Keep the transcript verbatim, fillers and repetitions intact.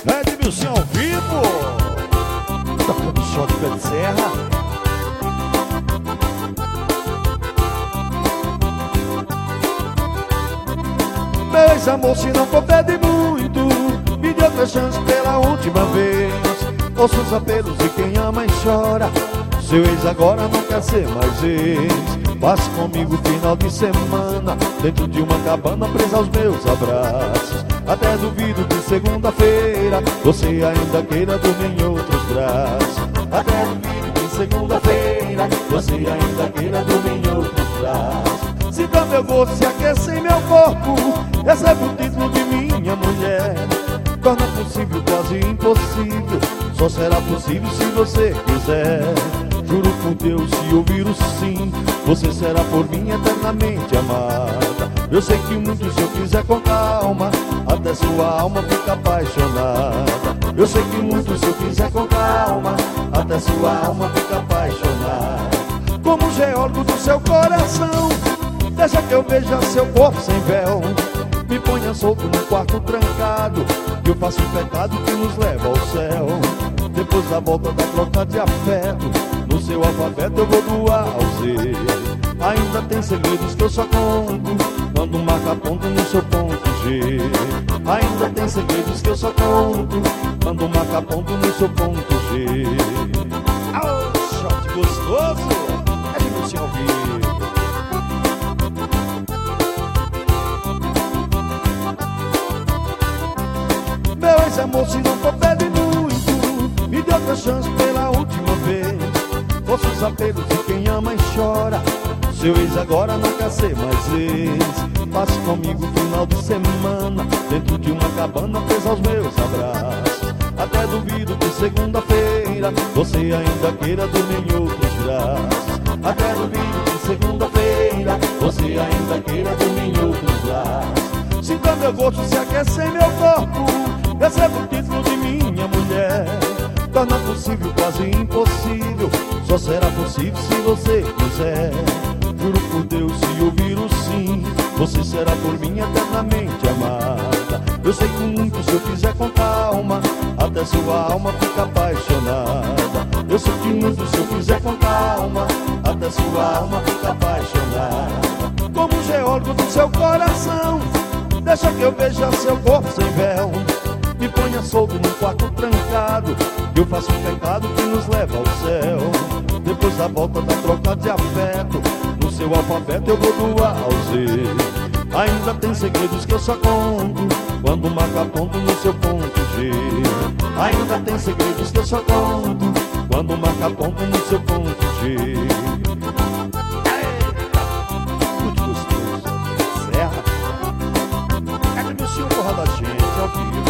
Edmilson ao vivo, tocando só de pé de serra. Meu ex-amor, se não for pede muito, me dê outra chance pela última vez. Ouço os apelos de quem ama e chora, seu ex agora não quer ser mais ex. Passe comigo final de semana, dentro de uma cabana presa aos meus abraços. Até duvido que segunda-feira você ainda queira dormir em outros braços. Até duvido que segunda-feira você ainda queira dormir em outros braços. Se dá meu gosto, se aquece em meu corpo, recebe o título de minha mulher. Torna possível quase impossível, só será possível se você quiser. Juro por Deus, se ouvir o sim, você será por mim eternamente amada. Eu sei que muito se eu quiser com calma, até sua alma fica apaixonada. Eu sei que muito se eu quiser com calma, até sua alma fica apaixonada. Como geólogo do seu coração, deixa que eu veja seu corpo sem véu. Me ponha solto num quarto trancado, que eu faço um pecado que nos leva ao céu. Depois da volta da troca de afeto, no seu alfabeto eu vou do A ao Z. Ainda tem segredos que eu só conto quando marca ponto no seu ponto G. Ainda tem segredos que eu só conto quando marca ponto no seu ponto G. Oh, shot gostoso! É de você ouvir. Meu ex-amor, se não for pede muito, me dê outra chance pela última vez. Ouço os apelos de quem ama e chora, seu ex agora não quer ser mais ex. Passe comigo final de semana, dentro de uma cabana presa aos meus abraços. Até duvido que segunda-feira você ainda queira dormir em outros braços. Até duvido que segunda-feira você ainda queira dormir em outros braços. Sinta meu gosto, se aquecer meu corpo, recebo o título de minha mulher. Torna possível quase impossível, só será possível se você quiser. Juro por Deus, se ouvir o sim, você será por mim eternamente amada. Eu sei que muito se eu fizer com calma, até sua alma fica apaixonada. Eu sei que muito se eu fizer com calma, até sua alma fica apaixonada. Como geólogo do seu coração, deixa que eu veja seu corpo sem véu. Me ponha solto num quarto trancado, que eu faço um pecado que nos leva ao céu. Depois da volta da troca de afeto, no seu alfabeto eu vou do A ao Z. Ainda tem segredos que eu só conto quando marca ponto no seu ponto G. Ainda tem segredos que eu só conto quando marca ponto no seu ponto G. Muito gostoso. Serra. É que o senhor porra da gente, ao vivo.